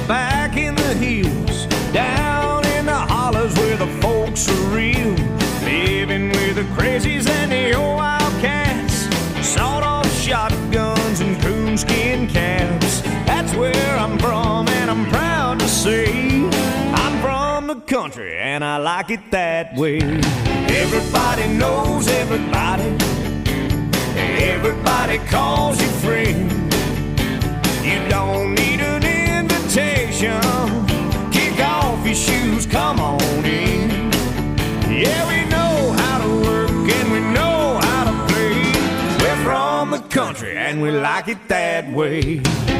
back in the hills, down in the hollers where the folks are real, living with the crazies and the old wildcats, sawed-off shotguns and coonskin caps. That's where I'm from, and I'm proud to say I'm from the country, and I like it that way. Everybody knows everybody. Everybody calls you friend. You don't need an invitation. Kick off your shoes, come on in. Yeah, we know how to work and we know how to play. We're from the country and we like it that way.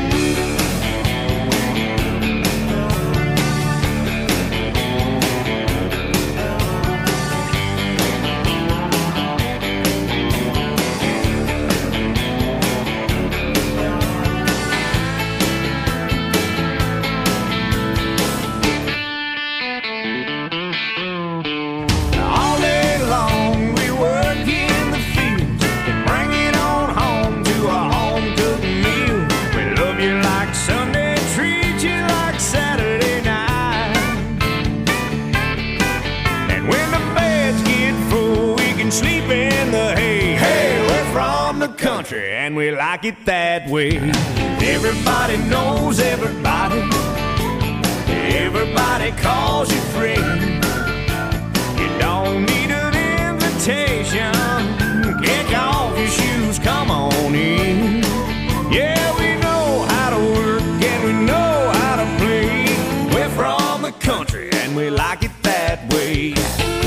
Country and we like it that way. Everybody knows everybody. Everybody calls you friend. You don't need an invitation. Kick off your shoes, come on in. Yeah, we know how to work and we know how to play. We're from the country and we like it that way.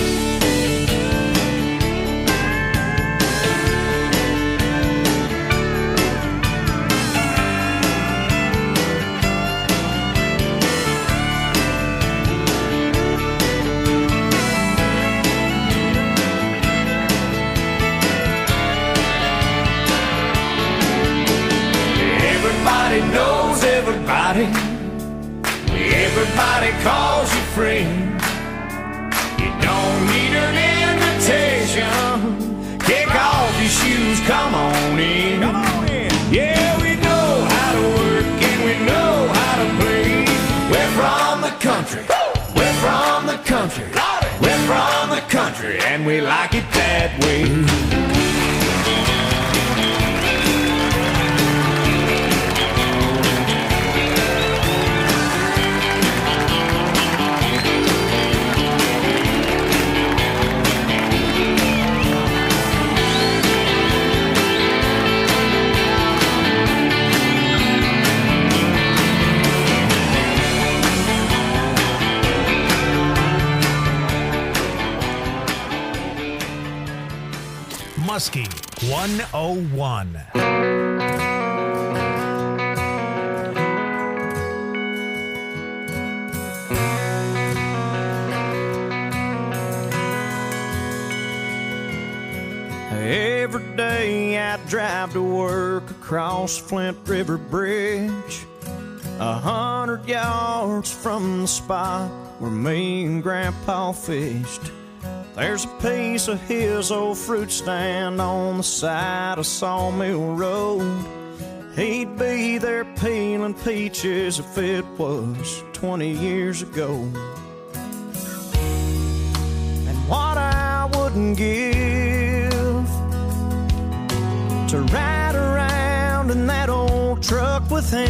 Knows everybody. Everybody calls you friend. You don't need an invitation. Kick off your shoes, come on in. Come on in. Yeah, we know how to work and we know how to play. We're from the country. We're from the country. We're from the country and we like it that way. Muskie 101. Every day I drive to work across Flint River Bridge, 100 yards from the spot where me and Grandpa fished. There's a piece of his old fruit stand on the side of Sawmill Road. He'd be there peeling peaches if it was 20 years ago. And what I wouldn't give to ride around in that old truck with him.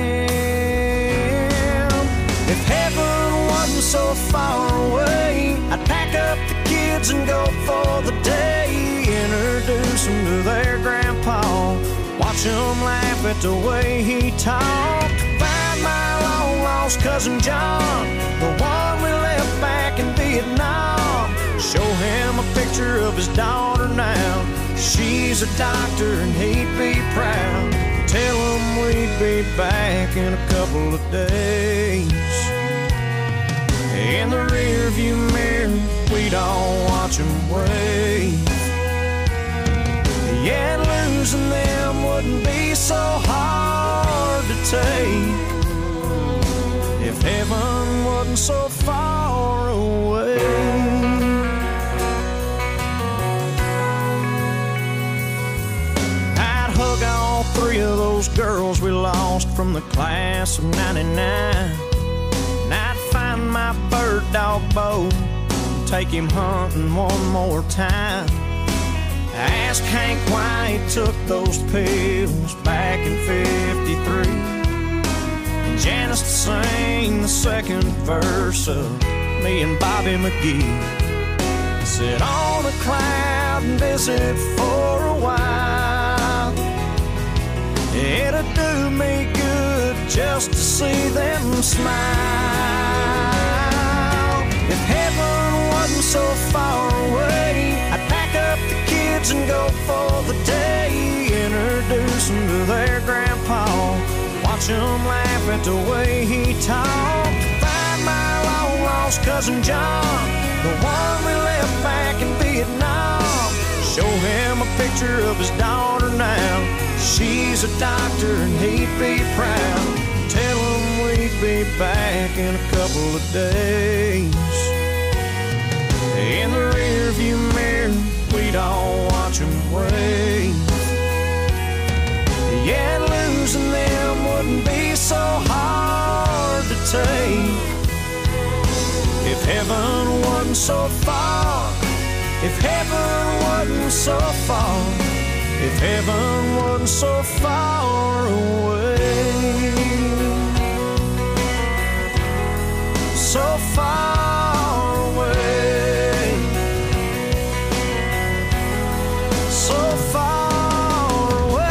If heaven wasn't so far away, I'd pack up the kids and go for the day. Introduce them to their grandpa, watch them laugh at the way he talked. Find my long-lost cousin John, the one we left back in Vietnam. Show him a picture of his daughter now. She's a doctor and he'd be proud. Tell him we'd be back in a couple of days. In the rearview mirror, we'd all watch him wave. Yeah, losing them wouldn't be so hard to take if heaven wasn't so far away. I'd hug all 3 of those girls we lost from the class of 99. And I'd find my bird dog Bo, take him hunting one more time. I asked Hank why he took those pills back in '53, and Janice to sing the second verse of me and Bobby McGee. Sit on a cloud and visit for a while. It'd do me good just to see them smile. If heaven wasn't so far away, I'd pack up the kids and go for the day. Introduce them to their grandpa, watch them laugh at the way he talked. Find my long lost cousin John, the one we left back in Vietnam. Show him a picture of his daughter now. She's a doctor and he'd be proud. Tell him we'd be back in a couple of days. In the rearview mirror, we'd all watch him wave. Yeah, losing them wouldn't be so hard to take. If heaven wasn't so far, if heaven wasn't so far, if heaven wasn't so far away, so far away, so far away.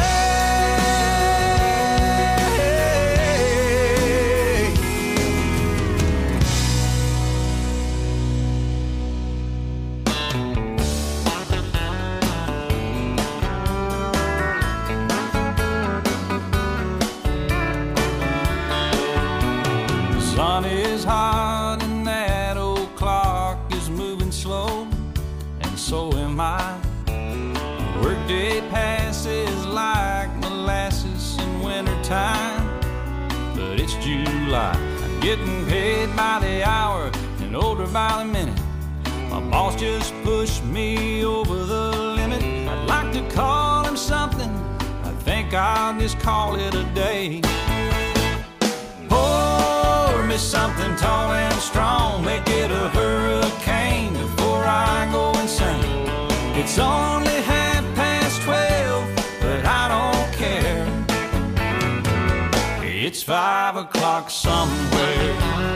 The sun is hot and that old clock is moving slow, and so am I. Workday passes like molasses in wintertime, but it's July. I'm getting paid by the hour and older by the minute. My boss just pushed me over the limit. I'd like to call him something, I think I'll just call it a day. Pour me something tall and strong, make it a hurricane before I go insane. It's only 12:30, but I don't care. It's 5 o'clock somewhere.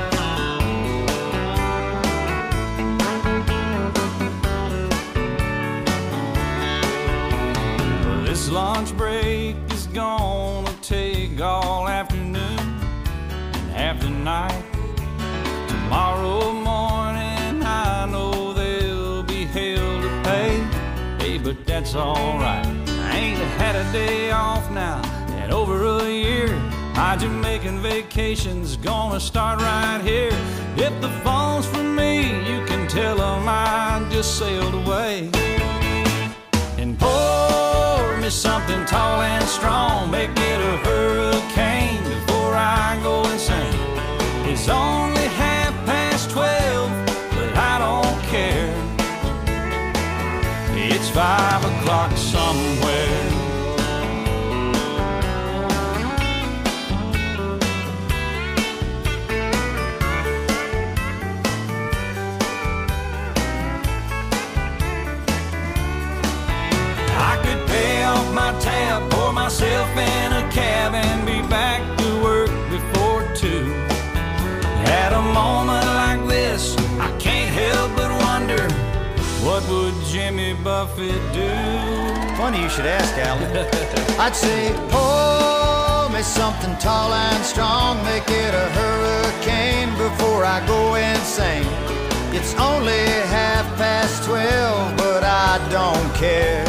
This lunch break is gonna take all afternoon and half the night. Tomorrow morning I know there'll be hell to pay. Hey, but that's alright. I ain't had a day off now in over a year. My Jamaican vacation's gonna start right here. If the phone's for me, you can tell them I just sailed away. And pour me something tall and strong, make it a hurricane before I go insane. It's only 12:30, but I don't care. It's 5 o'clock somewhere. I could pay off my tab, pour myself in a cab, and be back to work before 2. At a moment like this, I can't help but wonder, what would Jimmy Buffett do? Funny you should ask, Alan. I'd say, pour me something tall and strong, make it a hurricane before I go insane. It's only 12:30, but I don't care.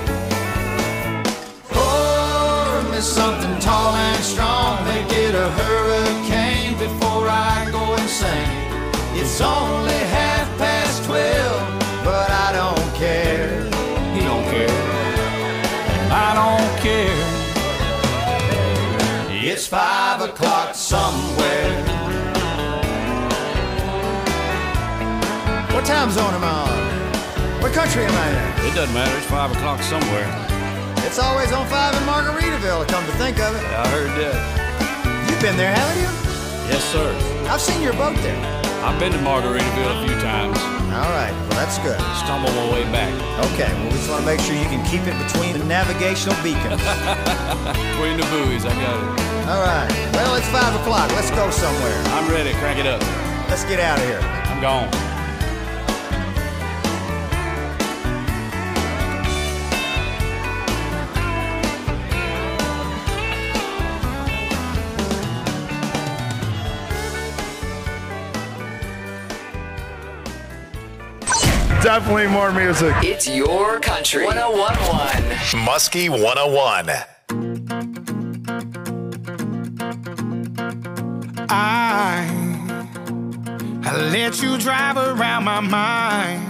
Pour me something tall and strong, make it a hurricane before I go insane. It's only 12:30, but I don't care. He don't care. I don't care. It's 5 o'clock somewhere. What time zone am I on? What country am I in? It doesn't matter. It's 5 o'clock somewhere. It's always on 5 in Margaritaville, come to think of it. I heard that. You've been there, haven't you? Yes, sir. I've seen your boat there. I've been to Margaritaville a few times. All right, well, that's good. Stumbled my way back. Okay, well, we just want to make sure you can keep it between the navigational beacons. Between the buoys, I got it. All right, well, it's 5 o'clock. Let's go somewhere. I'm ready. Crank it up. Let's get out of here. I'm gone. Definitely more music. It's your country. 101.1. Muskie 101. I let you drive around my mind.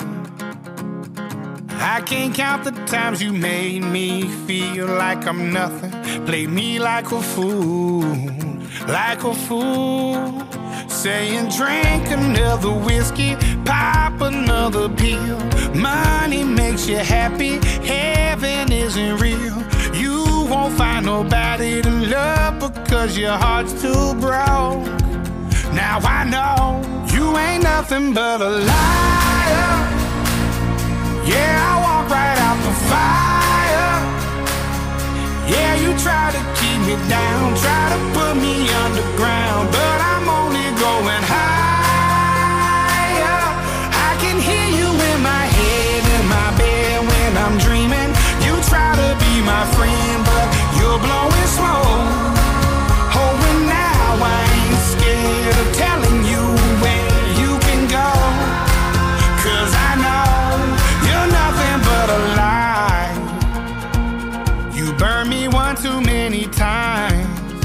I can't count the times you made me feel like I'm nothing. Play me like a fool, like a fool. Saying drink another whiskey, pop another pill. Money makes you happy, heaven isn't real. You won't find nobody to love because your heart's too broke. Now I know you ain't nothing but a liar. Yeah, I walk right out the fire. Yeah, you try to keep me down, try to put me underground, but I'm only going higher. I can hear you in my head, in my bed when I'm dreaming. You try to be my friend, but you're blowing smoke. Oh, and now I ain't scared of telling you where you can go, 'cause I know you're nothing but a lie. You burned me one too many times,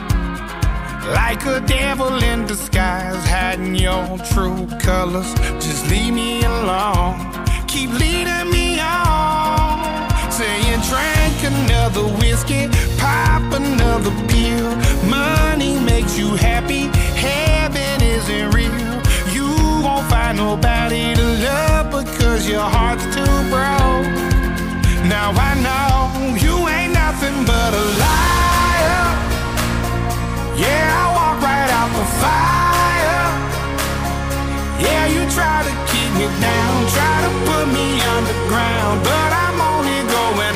like a devil in disguise, hiding your true colors. Just leave me alone, keep leading me on. Saying drink another whiskey, pop another pill. Money makes you happy, heaven isn't real. You won't find nobody to love because your heart's too broke. Now I know you ain't nothing but a liar. Yeah, I walk right out the fire. Yeah, you try to keep me down, try to put me underground, but I'm only going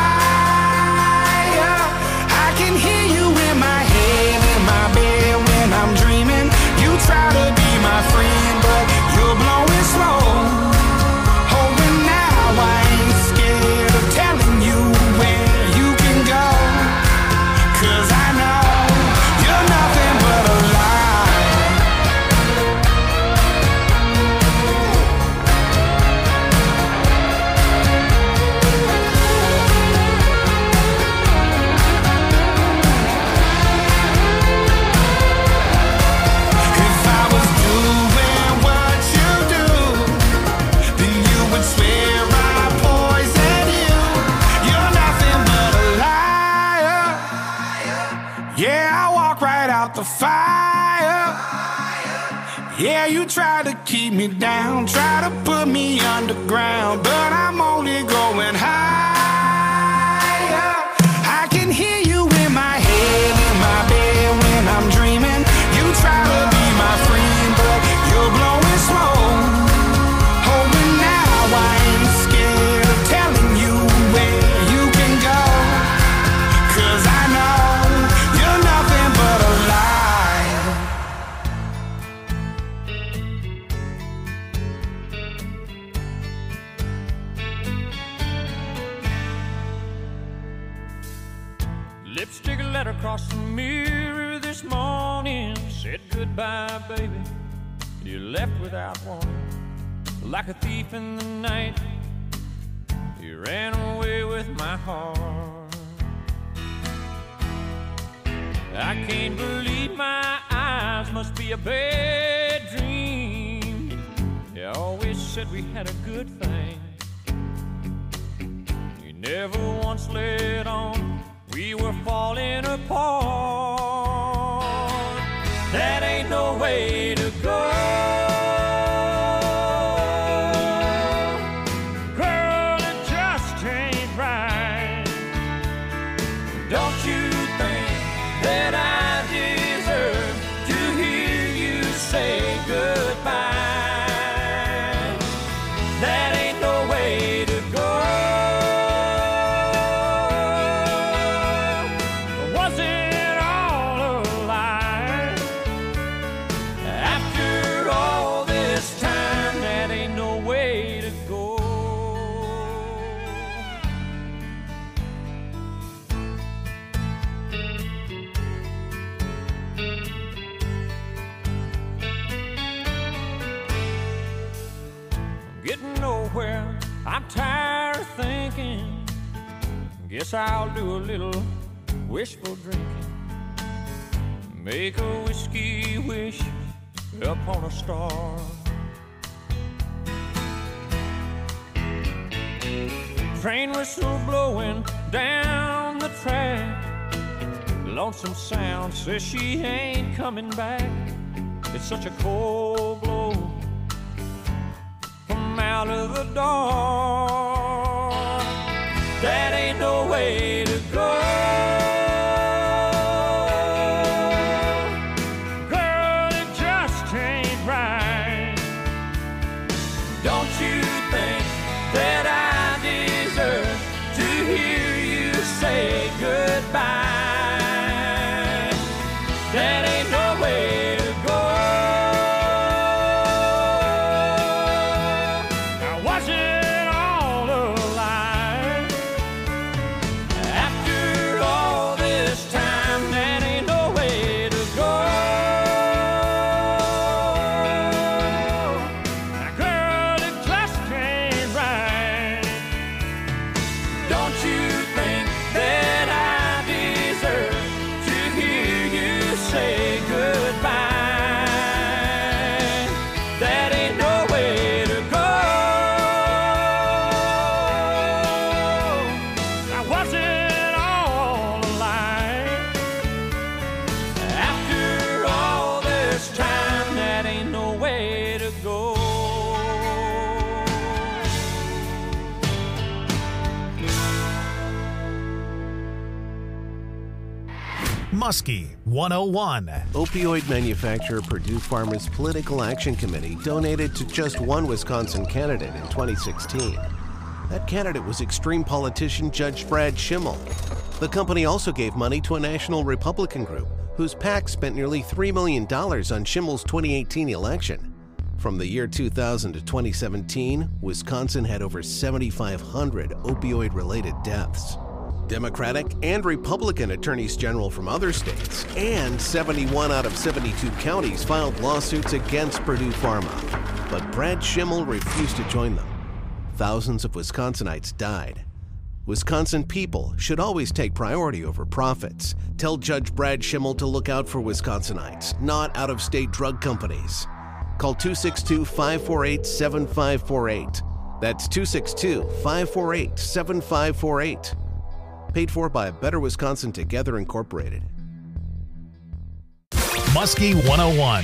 higher. I can hear you in my head, in my bed when I'm dreaming. You try to be my friend, but you're blowing smoke. Oh, and now I ain't scared of telling you where you can go, 'cause I know you're nothing but a lie. If I was doing what you do, then you would swear I poisoned you. You're nothing but a liar. Yeah, I walk right out the fire. Yeah, you try to keep me down, try to put me underground, but I'm only going higher. I can hear you in my head, in my bed when I'm dreaming. You try to be my friend, but you're blowing smoke. Oh, and now I ain't scared of telling you where you can go, 'cause I know you're nothing but a lie. Lipstick letter across the mirror this morning. Said goodbye, baby. You left without warning. Like a thief in the night, you ran away with my heart. I can't believe my eyes, must be a bad dream. You always said we had a good thing. You never once let on we were falling apart. That ain't no way to go. Girl, it just ain't right. Guess I'll do a little wishful drinking. Make a whiskey wish upon a star. Train whistle blowing down the track. Lonesome sound says she ain't coming back. It's such a cold blow from out of the dark. That ain't no way to go. Girl, it just ain't right. Don't you think that I deserve to hear you say goodbye? That ain't no way to go. Now was it all a lie? After all this time, that ain't no way to go. Now girl, it just ain't right. Don't you think that I deserve to hear you say goodbye? That ain't no way to go. Now was it all a lie? After all this time, that ain't no way to go. Muskie 101. Opioid manufacturer Purdue Pharma's Political Action Committee donated to just one Wisconsin candidate in 2016. That candidate was extreme politician Judge Brad Schimmel. The company also gave money to a national Republican group whose PAC spent nearly $3 million on Schimmel's 2018 election. From the year 2000 to 2017, Wisconsin had over 7,500 opioid-related deaths. Democratic and Republican attorneys general from other states and 71 out of 72 counties filed lawsuits against Purdue Pharma. But Brad Schimmel refused to join them. Thousands of Wisconsinites died. Wisconsin people should always take priority over profits. Tell Judge Brad Schimmel to look out for Wisconsinites, not out-of-state drug companies. Call 262-548-7548. That's 262-548-7548. Paid for by Better Wisconsin Together Incorporated. Muskie 101.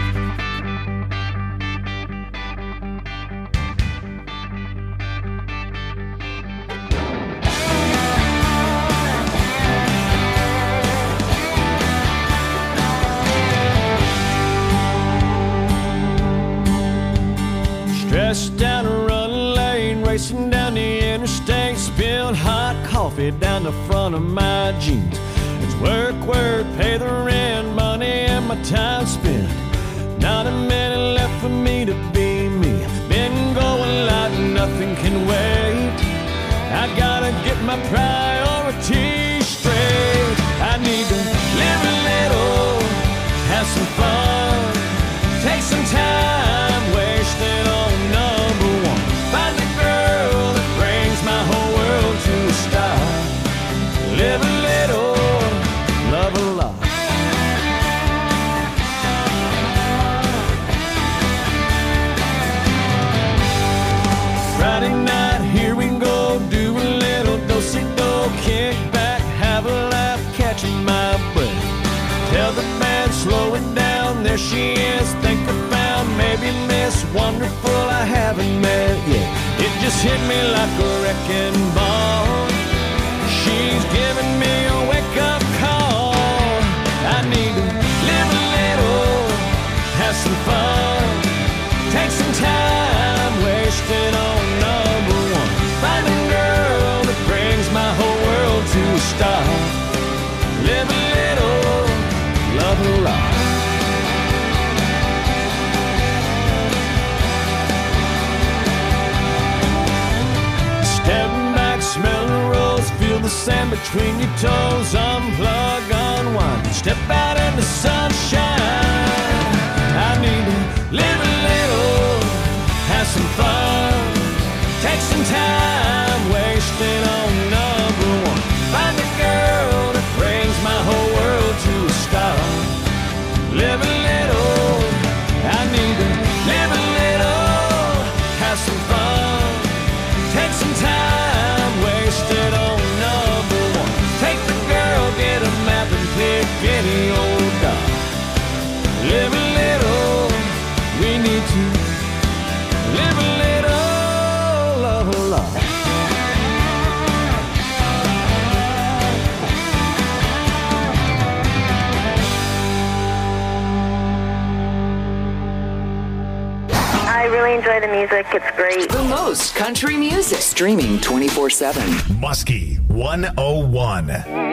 Stressed down a running lane, racing down the interstate, spilled hot coffee down the front of my jeans. It's work, pay the rent, money and my time spent. Not a minute left for me to be me. Been going like nothing can wait. I gotta get my priorities straight. I need to live a little, have some fun, take some time, wasted on number one. Find a girl that brings my whole world to a stop. Live a little, love a lot. Friday night, here we go, do a little do-si-do, kick back, have a laugh, catching my breath. Tell the band, slow it down, there she is, think I found maybe Miss Wonderful I haven't met yet. It just hit me like a wrecking ball. She's giving me a wake-up call. I need to live a little, have some fun, take some time, wasted on number one. Find a girl that brings my whole world to a stop. Live a little, love a lot. Step back, smell the rose, feel the sand between your toes. Unplug, unwind, step out in the sunshine. I need to live a little, have some fun, take some time, wasted on number one. enjoy the music. It's great. The most country music. Streaming 24/7. Muskie 101.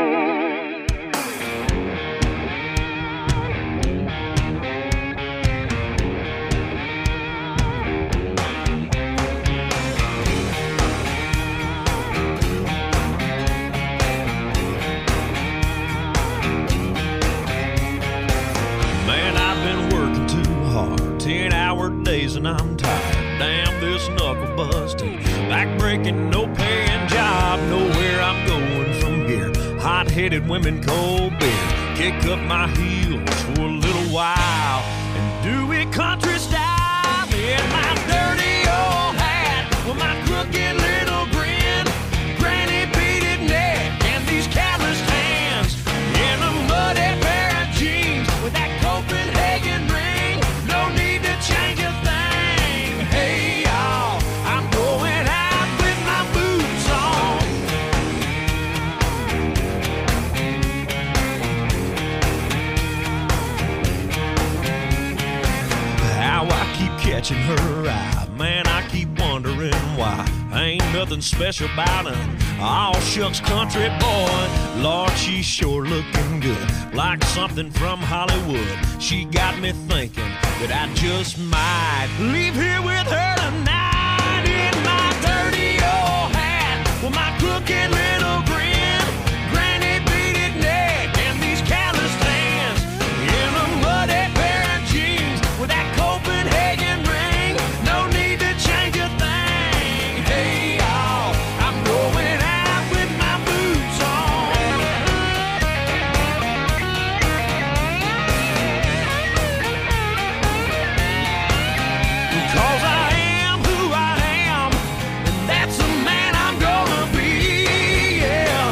Man, I've been working too hard, 10-hour days and I'm tired. Damn this knuckle busting, back breaking, no paying job. Nowhere I'm going from here. Hot-headed women, cold beer. Kick up my heels for a little while and do it country style. In my dirty old hat with my crooked little grin, granny beaded neck and these calloused hands, in a muddy pair of jeans with that Copenhagen ring. No need to change a thing. Hey y'all, I'm going out with my boots on. How I keep catching her eye, man, I keep wondering why. Ain't nothing special about her. All shucks country boy. Lord, she's sure looking good, like something from Hollywood. She got me thinking that I just might leave here with her tonight. In my dirty old hat with my crooked little grin, granny beaded neck and these calloused hands, in a muddy pair of jeans with that Copenhagen ring. No need to change a thing. Hey y'all, I'm going out with my boots on. 'Cause I am who I am, and that's the man I'm gonna be, yeah.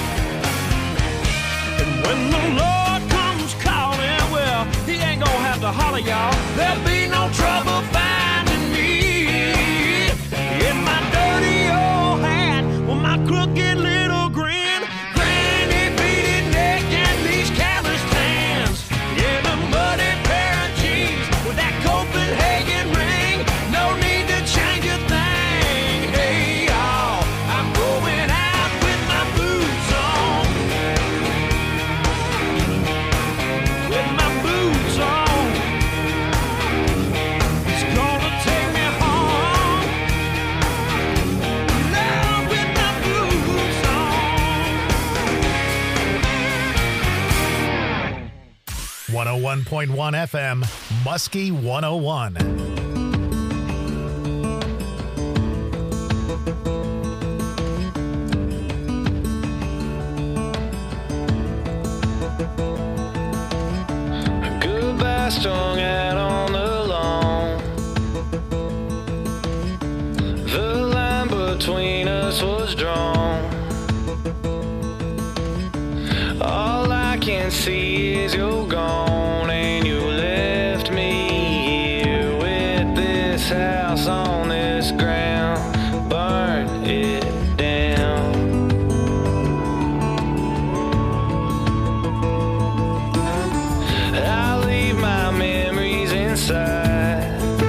And when the Lord comes calling, well, he ain't gonna have to holler, y'all. There'll be no trouble finding me. In my dirty old hat with my crooked little grin, granny beaded neck and these calloused hands, in a muddy pair of jeans with that Copenhagen ring. No need to change a thing. Hey y'all, I'm going out with my boots on. With my boots on. It's gonna take me home. Now with my boots on. 101.1 FM, Muskie 101. Goodbye strung out on the lawn. The line between us was drawn. All I can see is you're gone, and you left me here with this house on this ground. Burn it down. I'll leave my memories inside,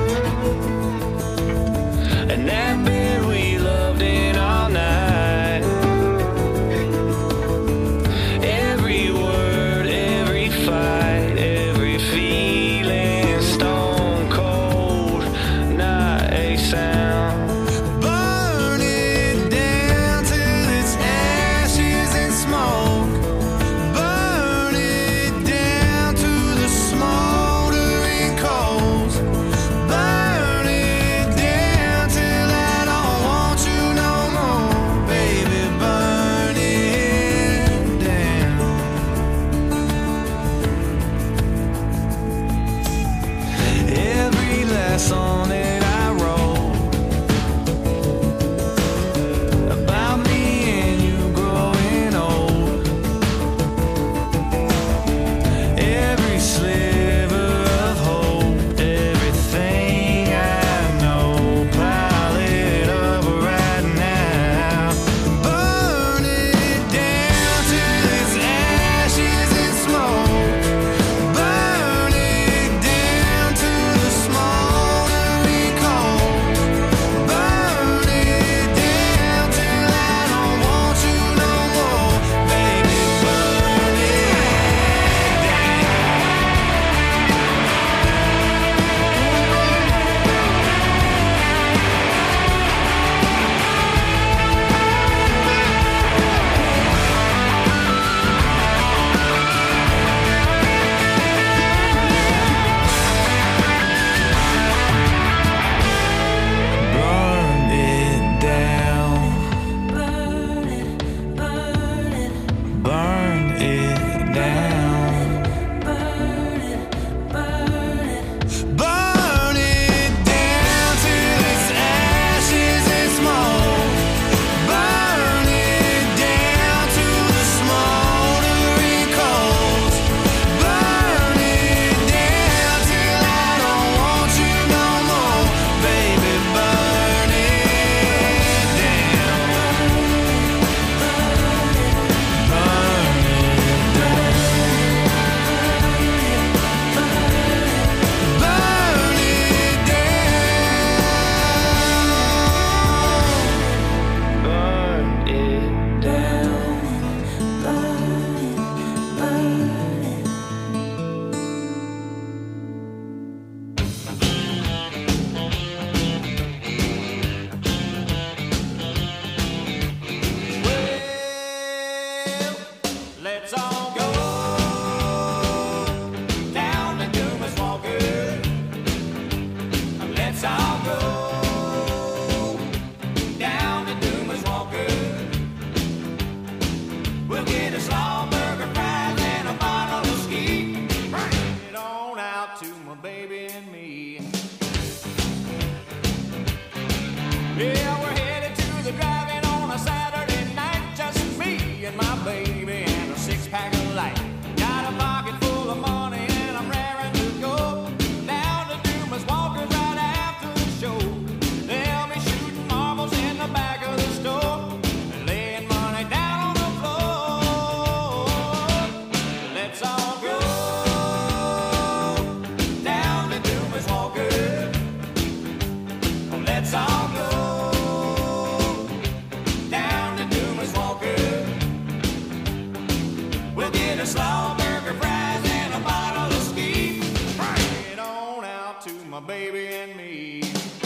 and that bed we loved in all night. Every word, every fight, a slaw burger, fries, and a bottle of ski. Bring it on out to my baby and me.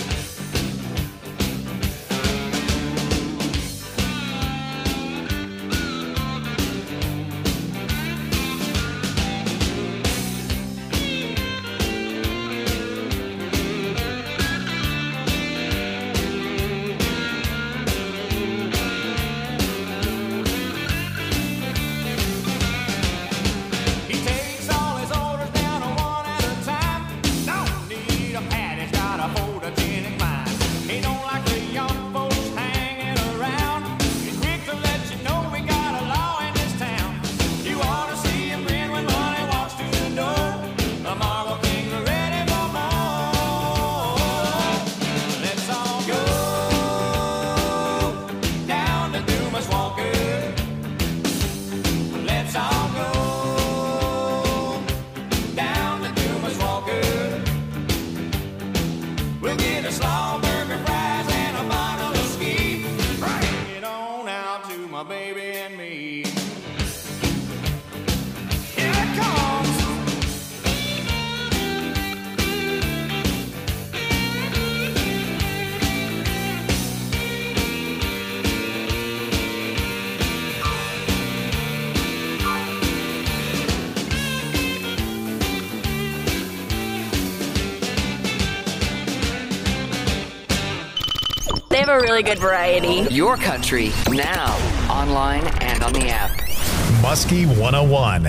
They have a really good variety. Your country, now, online and on the app. Muskie 101.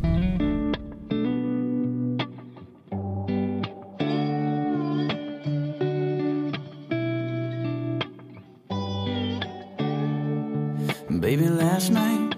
Baby, last night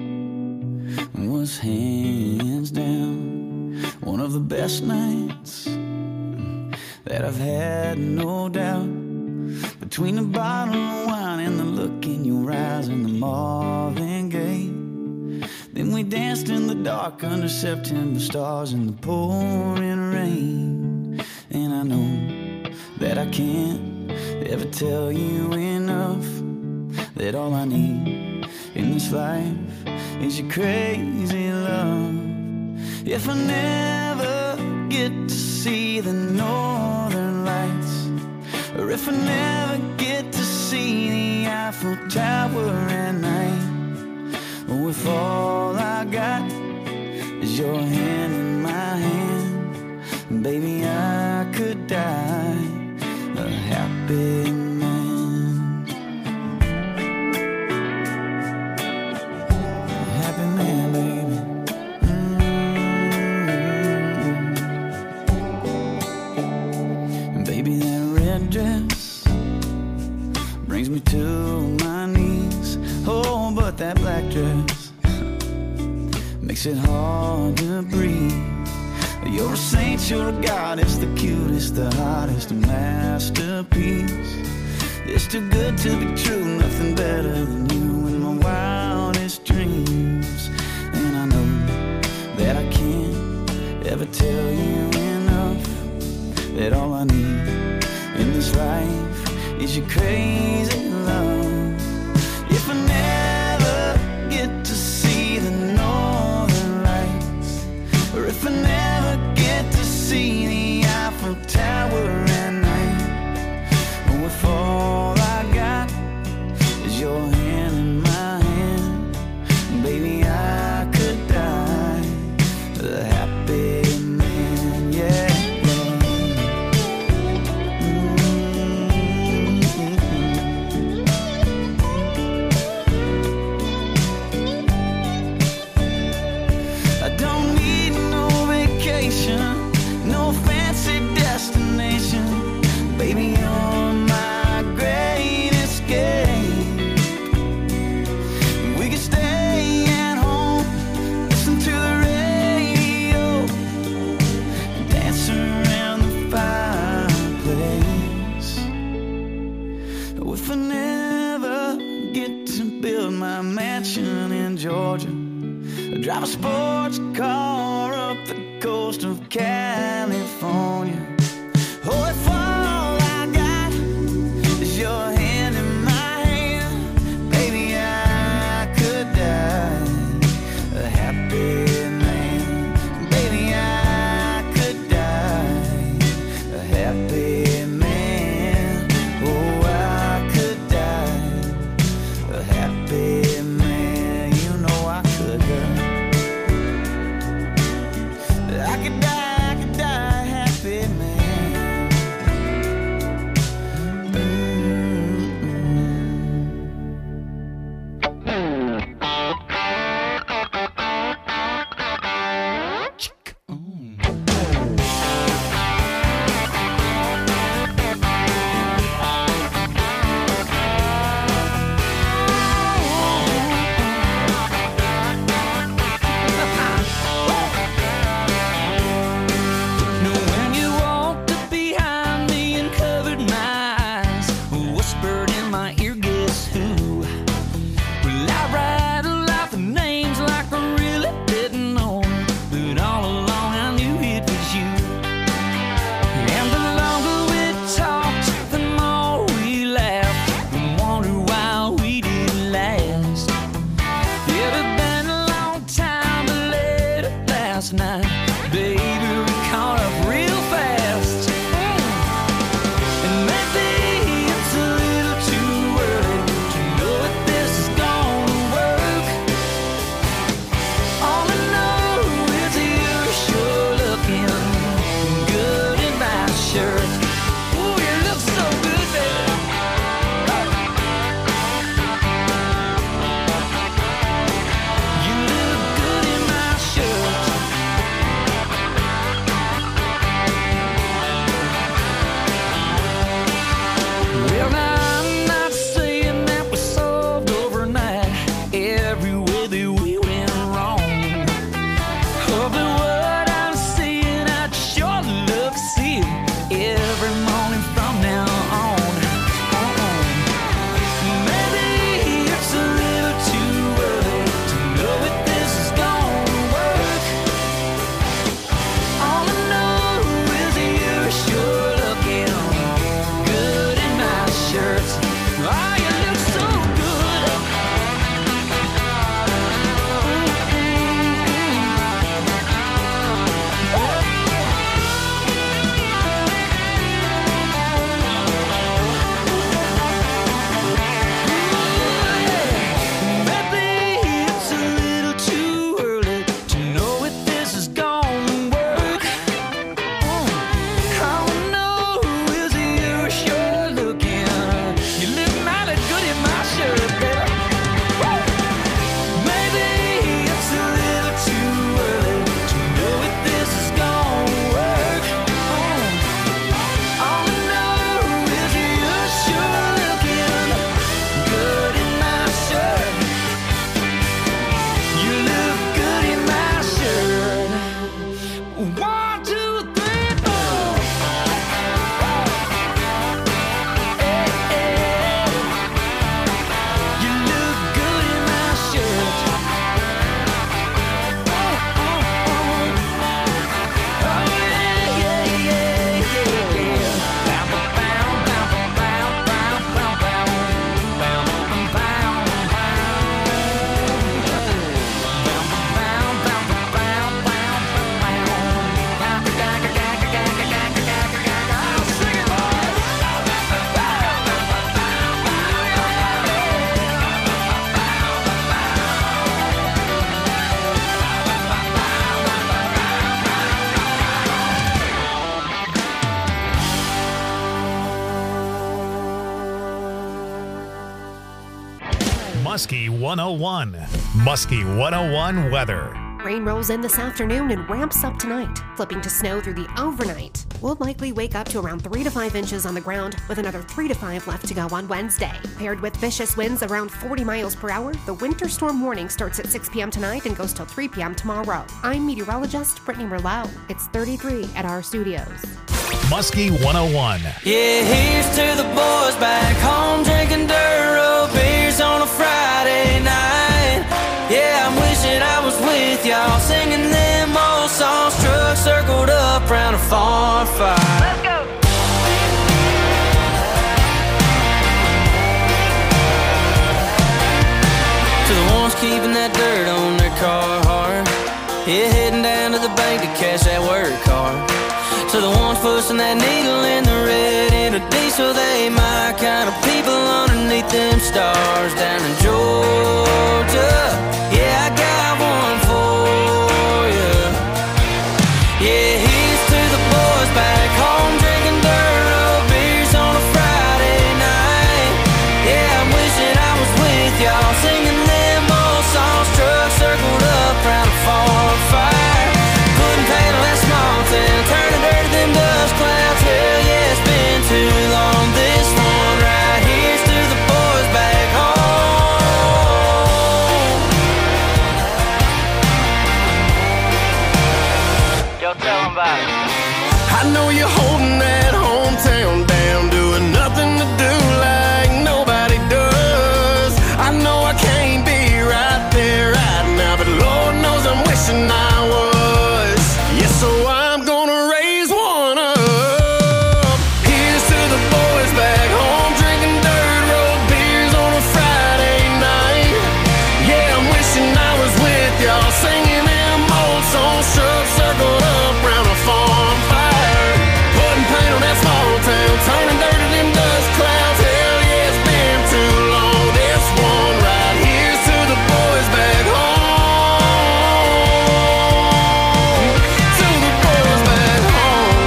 was hands down one of the best nights that I've had, no doubt. Between the bottle of wine and the look in your eyes and the Marvin Gaye, then we danced in the dark under September stars in the pouring rain. And I know that I can't ever tell you enough that all I need in this life is your crazy love. If I never get to see the northern lights, or if I never get to see the Eiffel Tower at night, or if all I got is your hand in my hand, baby, I could die a happy man. A happy man, baby. And baby, that red dress brings me to my knees. Oh, but that black dress makes it hard to breathe. You're a saint, you're a goddess, the cutest, the hottest, a masterpiece. It's too good to be true, nothing better than you in my wildest dreams. And I know that I can't ever tell you enough that all I need in this life is your crazy love. If I never get to see the northern lights, or if I never get to see the Eiffel Tower at night, or if all I got is your hand in my hand, baby, I could die a happy man, yeah. I don't need no vacation, no fancy destination, baby, you're my great escape. We could stay at home, listen to the radio, dance around the fireplace. Oh, if I never get to build my mansion in Georgia, I drive a sports car up the coast of California. Oh, if all I got is your hand in my hand, baby, I could die a happy Muskie 101. Muskie 101 weather. Rain rolls in this afternoon and ramps up tonight, flipping to snow through the overnight. We'll likely wake up to around 3 to 5 inches on the ground, with another 3 to 5 left to go on Wednesday. Paired with vicious winds around 40 miles per hour, the winter storm warning starts at 6 p.m. tonight and goes till 3 p.m. tomorrow. I'm meteorologist Brittany Merlot. It's 33 at our studios. Muskie 101. Yeah, here's to the boys back home drinking dirt road beers on a Friday night. Yeah, I'm wishing I was with y'all singing them old songs, trucks circled up round a farm fire. Let's go! To the ones keeping that dirt on their car hard, yeah, heading down to the bank to cash that work card. To the ones pushing that needle in the red into diesel, they my kind of people underneath them stars down in Georgia. Yeah, I got one for you. Yeah, here's to the boys back home drinking dirt road beers on a Friday night. Yeah, I'm wishing I was with y'all singing them old songs, trucks circled up round a farm fire. Putting paint on that small town, turning dirt to them dust clouds. Hell yeah, it's been too long. This one right here's to the boys back home. Yo, tell them about it. I know you're holding that hometown down, doing nothing to do like nobody does. I know I can't be right there right now, but Lord knows I'm wishing I was. Yeah, so I'm gonna raise one up. Here's to the boys back home drinking dirt road beers on a Friday night. Yeah, I'm wishing I was with y'all singing them old songs, trucks circled up round a farm fire. Putting paint on that small town, turning dirt to them dust clouds. Hell yeah, it's been too long. This one right here's to the boys back home. To the boys back home.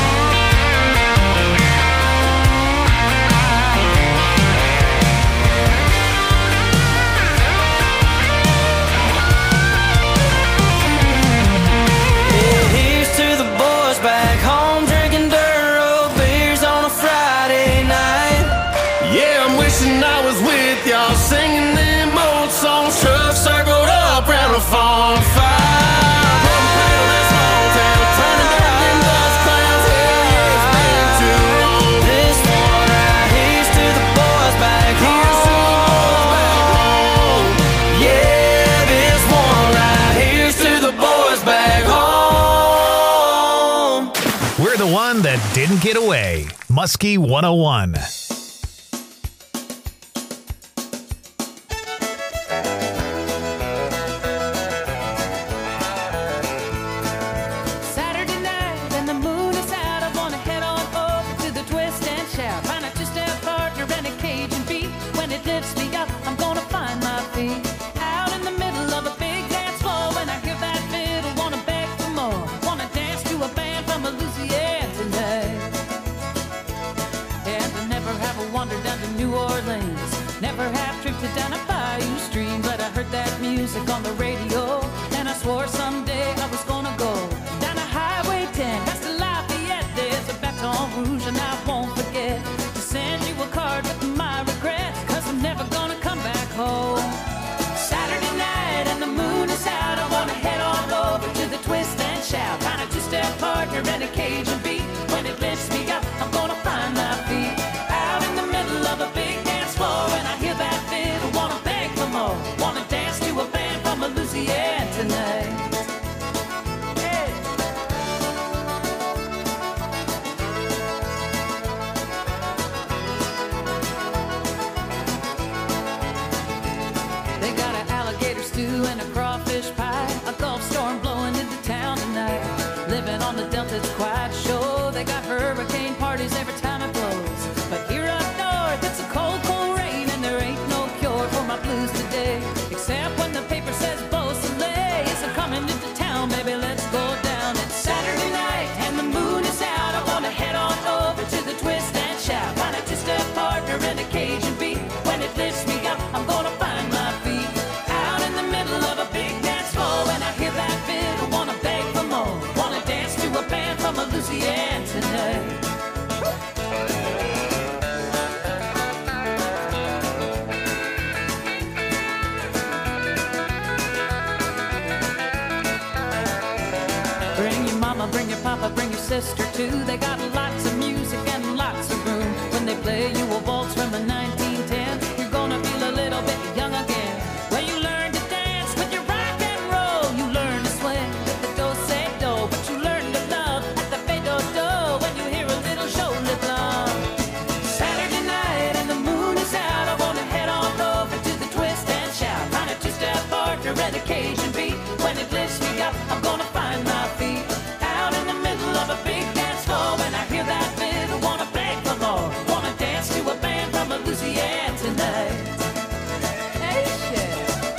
Yeah, here's to the boys back home drinking dirt road beers on a Friday night. Yeah, I'm wishing I was with y'all singing them old songs, trucks circled up round a farm fire. Putting paint on that small town, turning dirt to them dust clouds. Hell yeah, it's been too long. This one right here's to the boys back home. Yeah, this one right here's to the boys back home. We're the one that didn't get away. Muskie 101. Saturday night and the moon is out. I wanna head on over to the twist and shout. Find a two-step partner and a Cajun beat. When it lifts me up, I'm gonna find my feet. Out in the middle of a big dance floor. When I hear that fiddle, wanna beg for more. Wanna dance to a band from Louisiana tonight. And I never have wandered down to New Orleans. Never have drifted down a bayou stream. But I heard that music on the radio, and I swore someday I was gonna go down a Highway 10 past the Lafayette. There's a Baton Rouge and I won't forget to send you a card with my regrets, 'cause I'm never gonna come back home. Saturday night and the moon is out. I wanna head on over to the twist and shout. Find a two-step partner and a Cajun beat. When it lifts me up, I'm gonna find my feet. Out in the middle of a big dance floor, and I hear that fiddle, wanna beg for more. Wanna dance to a band from Louisiana tonight. Lucy Ann tonight. Bring your mama, bring your papa, bring your sister too. They got lots of music and lots of room. When they play you a waltz from the 1910s, you're gonna feel a little bit young again. When you learn to dance with your rock and roll, you learn to swing with the do-say-do, but you learn to love at the fade-do-do when you hear a little shoulder thump. Saturday night and the moon is out, I wanna head on over to the twist and shout. Find a two-step partner and occasion beat. When it lifts me up, I'm gonna find my feet out in the middle of a big dance floor. When I hear that fiddle, wanna beg for more, wanna dance to a band from Louisiana tonight. Hey, shit.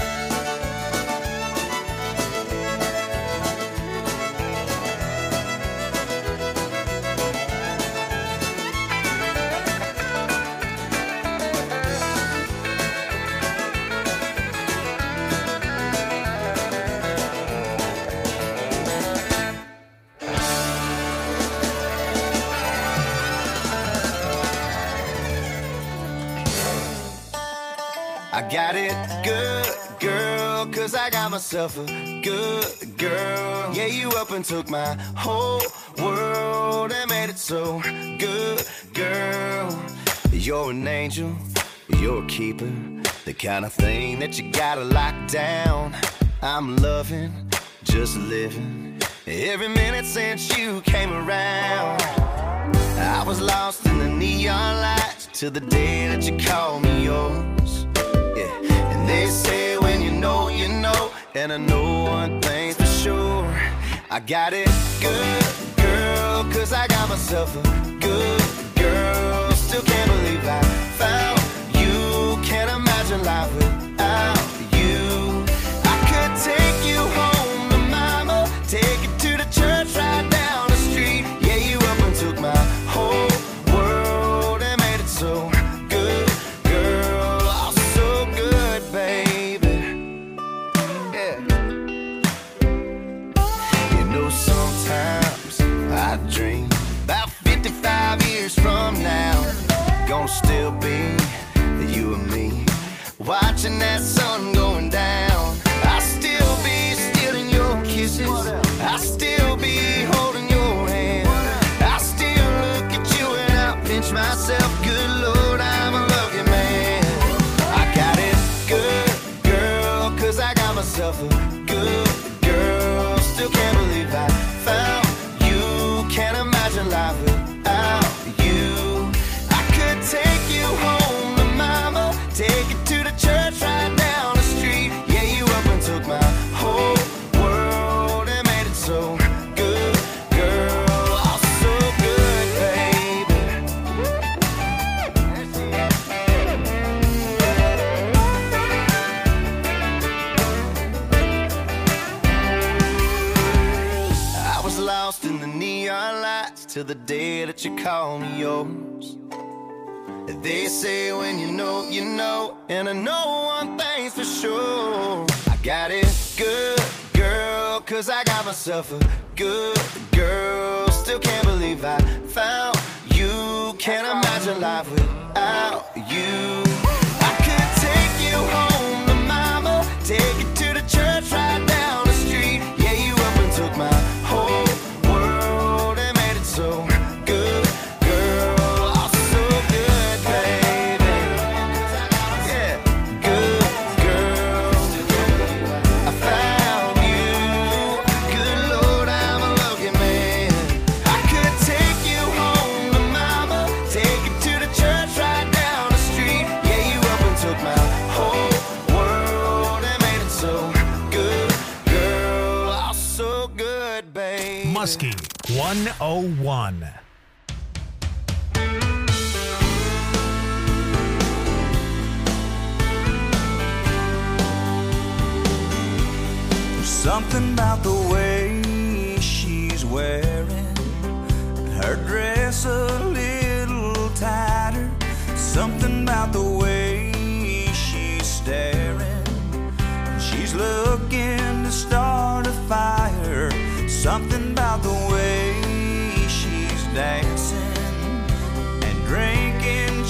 I got it good, girl, 'cause I got myself a good girl. Yeah, you up and took my whole world and made it so good, girl. You're an angel, you're a keeper, the kind of thing that you gotta lock down. I'm loving, just living, every minute since you came around. I was lost in the neon lights till the day that you called me yours. Yeah, and they say when you know, you know, and I know one thing's for sure. I got it good, girl, 'cause I got myself a good girl. Still can't believe I found you. Can't imagine life without you. I could take you home to mama, take you to the church right down the street. Yeah, you up and took my whole world and made it so good, girl. Oh, so good, baby. Yeah. You know, sometimes I dream about 55 years from now, gonna still be you and me, watching that sun going down. I'll still be stealing your kisses, I'll still be holding your hand, I'll still look at you and I'll pinch myself. Good Lord, I'm a lucky man. I got it good, girl, 'cause I got myself a good girl. Still can't believe I found you. Can't imagine life without you. I could take you home to mama, take you to the church right down the street. Yeah, you up and took my whole world and made it so good, girl. Oh, so good, baby. I was lost in the neon lights till the day that you called me yours. They say when you know, you know, and I know one thing's for sure. I got it good, girl, 'cause I got myself a good girl. Still can't believe I found you. Can't imagine life without you. I could take you home to mama, take you to the church right down the street. Yeah, you up and took my whole world and made it so good, girl. Oh, so good, baby. Yeah, good girl. I found you. Good Lord, I'm a lucky man. I could take you home to mama, take you to the church right down the street. Yeah, you up and took my whole world and made it so good, girl. Oh, so good, baby. Muskie 101. Something about the way she's wearing her dress a little tighter. Something about the way she's staring. She's looking to start a fire. Something about the way she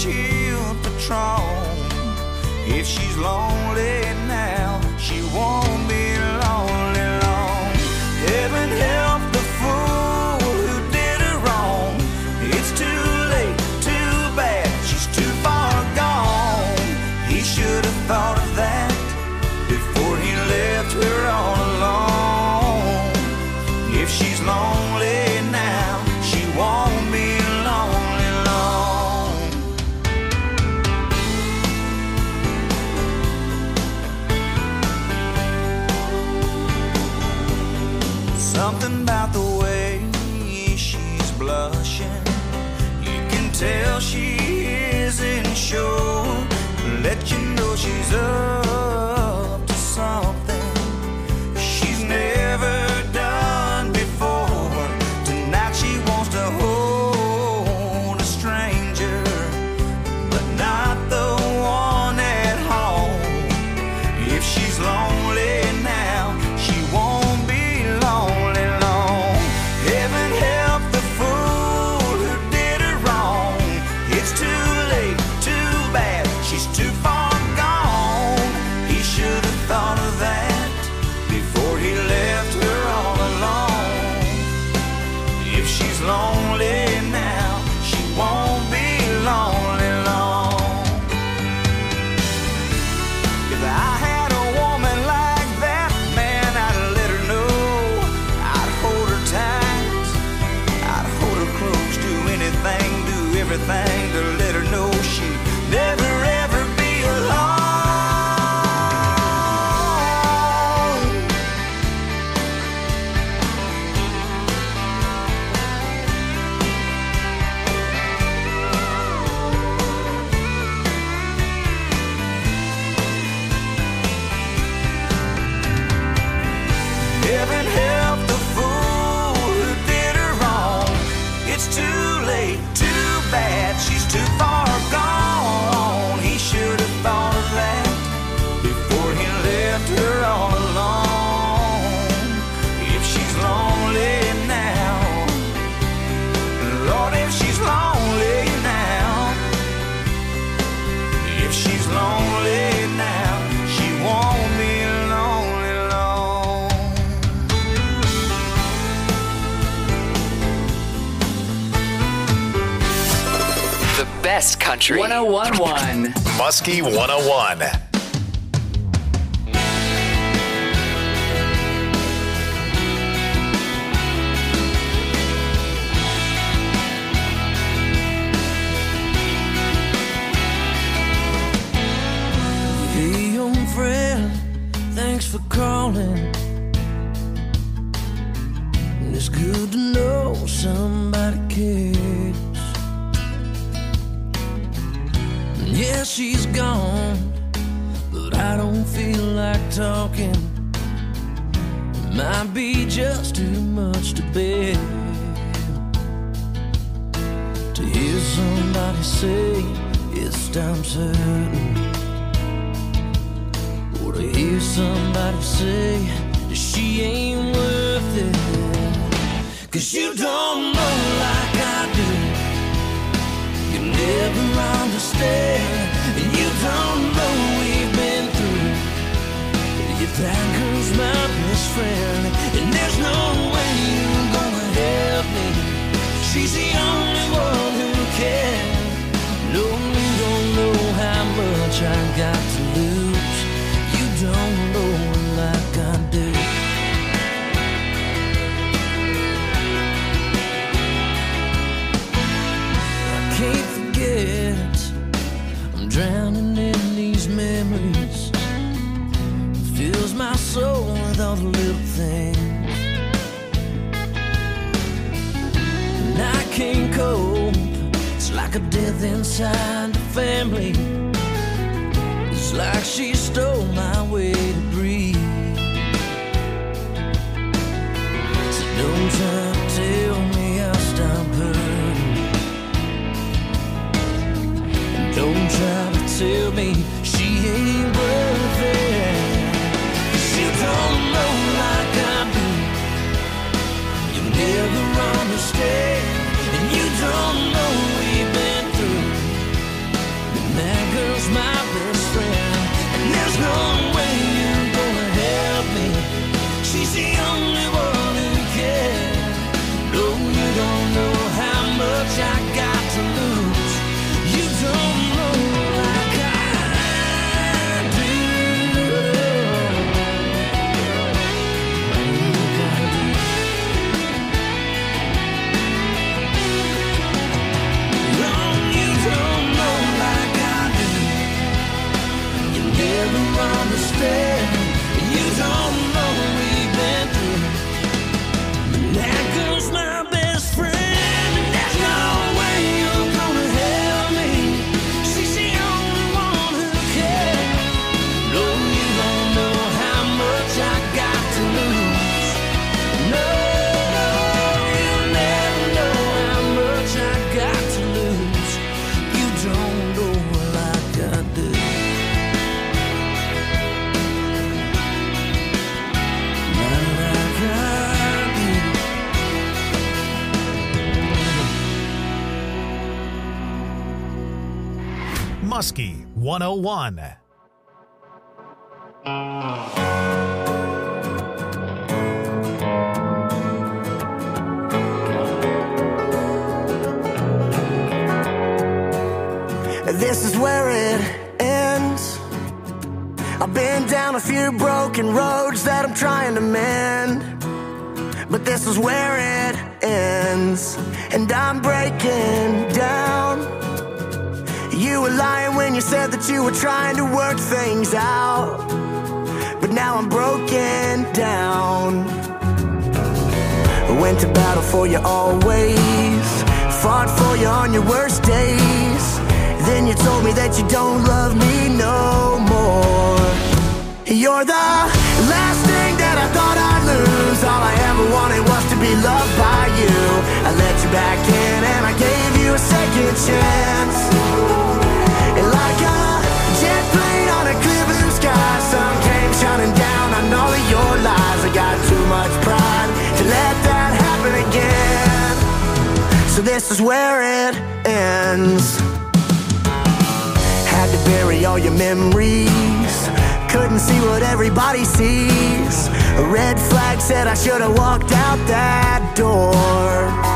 chill Patron. If she's lonely now, she won't be lonely long. Heaven help the fool who did her wrong. It's too late, too bad, she's too far gone. He should have thought of that before he left her all alone. If she's lonely now, she won't be lonely long. Something about the way she's blushing, you can tell she isn't sure. Let you know she's up to something she's never done before. Tonight she wants to hold a stranger, but not the one at home. If she's lonely now, she won't be lonely long. Heaven help the fool who did her wrong. It's too late, too bad, she's too far gone. He should have thought of that before he left her all alone. If she's lonely now, she won't be lonely long. If I had a woman like that, man, I'd let her know. I'd hold her tight, I'd hold her close, do anything, do everything to let her know she'd never ever be alone. Heaven help the fool who did her wrong. It's too late, too bad, she's too far gone. He should have thought of that before he left her all alone. If she's lonely now, Lord, if she's lonely now, if she's lonely now, she won't be lonely long. The best country. 1011. Muskie 101. Hey, young friend, thanks for calling. It's good to know somebody cares. Yeah, she's gone, but I don't feel like talking. It might be just too much to bear to hear somebody say it's time certain, or to hear somebody say that she ain't worth it. 'Cause you don't know like I do, you never understand, and you don't know we've been through. If that girl's my best friend, and there's no way you're gonna help me. She's the only one who can. No, you don't know how much I got to lose. You don't know her like I do. Can't forget, I'm drowning in these memories. Fills my soul with all the little things, and I can't cope. It's like a death inside the family. It's like she stole my way to breathe. So don't try to tell me I'll stop hurting. Don't try to tell me she ain't worth it. 'Cause you don't know like I do, you never understand, and you don't know we've been through. Muskie 101. This is where it ends. I've been down a few broken roads that I'm trying to mend, but this is where it ends, and I'm breaking down. You were lying when you said that you were trying to work things out, but now I'm broken down. I went to battle for you always, fought for you on your worst days. Then you told me that you don't love me no more. You're the last thing that I thought I'd lose. All I ever wanted was to be loved by you. I let you back in and I gave you a second chance. And like a jet plane on a clear blue sky, sun came shining down on all of your lies. I got too much pride to let that happen again. So this is where it ends. Had to bury all your memories, couldn't see what everybody sees. A red flag said I should have walked out that door.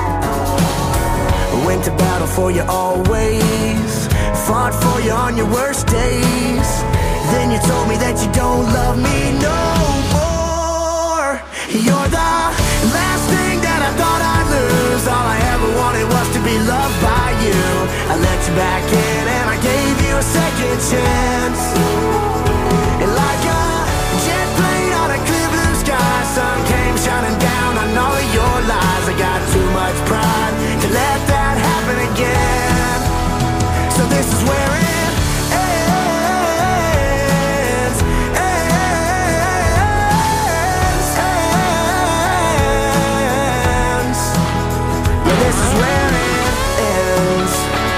Went to battle for you always, fought for you on your worst days. Then you told me that you don't love me no more. You're the last thing that I thought I'd lose. All I ever wanted was to be loved by you. I let you back in and I gave you a second chance. And like a jet plane on a clear blue sky, sun came shining down on all of your lies. I got too much pride to let that happen again. So this is where it ends, ends. Yeah, this is where it ends.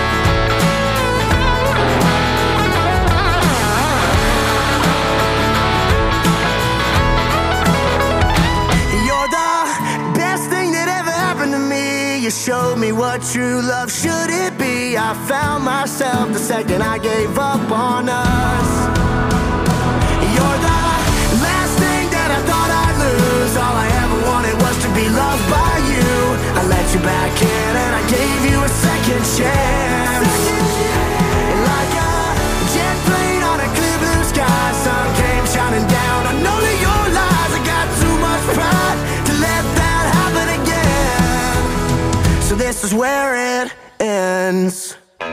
You showed me what true love should it be. I found myself the second I gave up on us. You're the last thing that I thought I'd lose. All I ever wanted was to be loved by you. I let you back in and I gave you a second chance. And like a jet plane on a clear blue sky, sun came shining down on all of your lies. I got too much pride to let that happen again. So this is where it ends.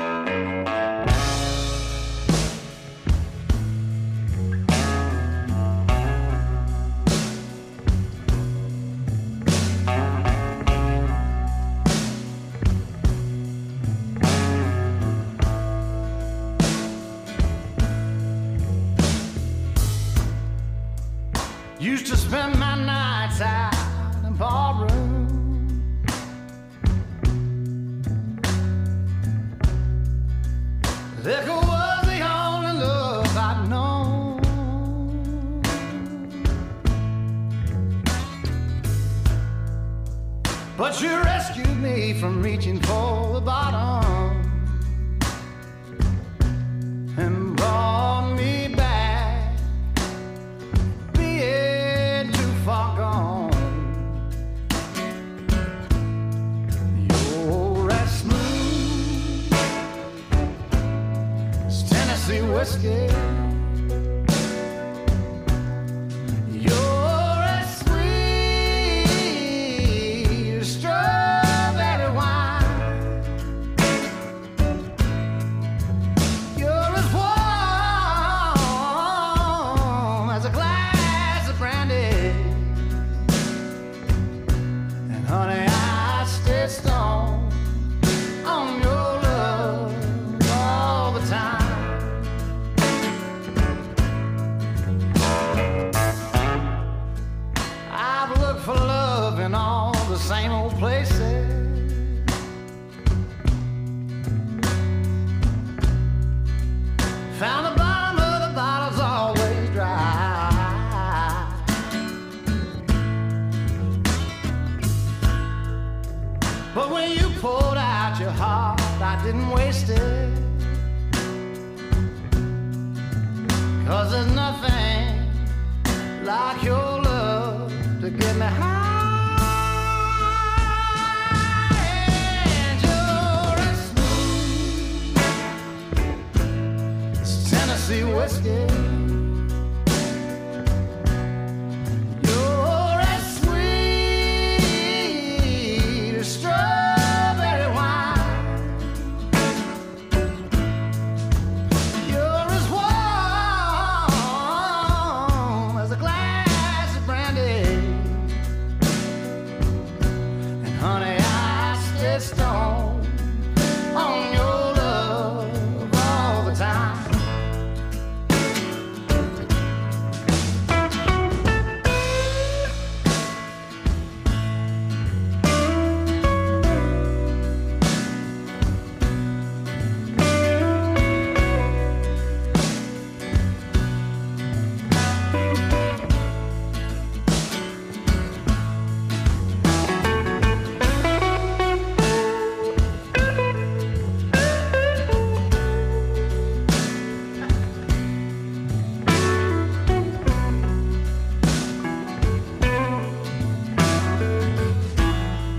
Used to spend my nights out in ballroom. Liquor was the only love I'd known. But you rescued me from reaching for the bottom and brought me back, being too far gone. You're as smooth as Tennessee whiskey. You're as sweet as strawberry wine. You're as warm as a glass of brandy. And honey, I stay stoned on your love all the time. I've looked for love in all the same old places. Found the bottom of the bottle's always dry. But when you poured out your heart, I didn't waste it. 'cause there's nothing like your love to get me high. And you're as smooth as Tennessee whiskey.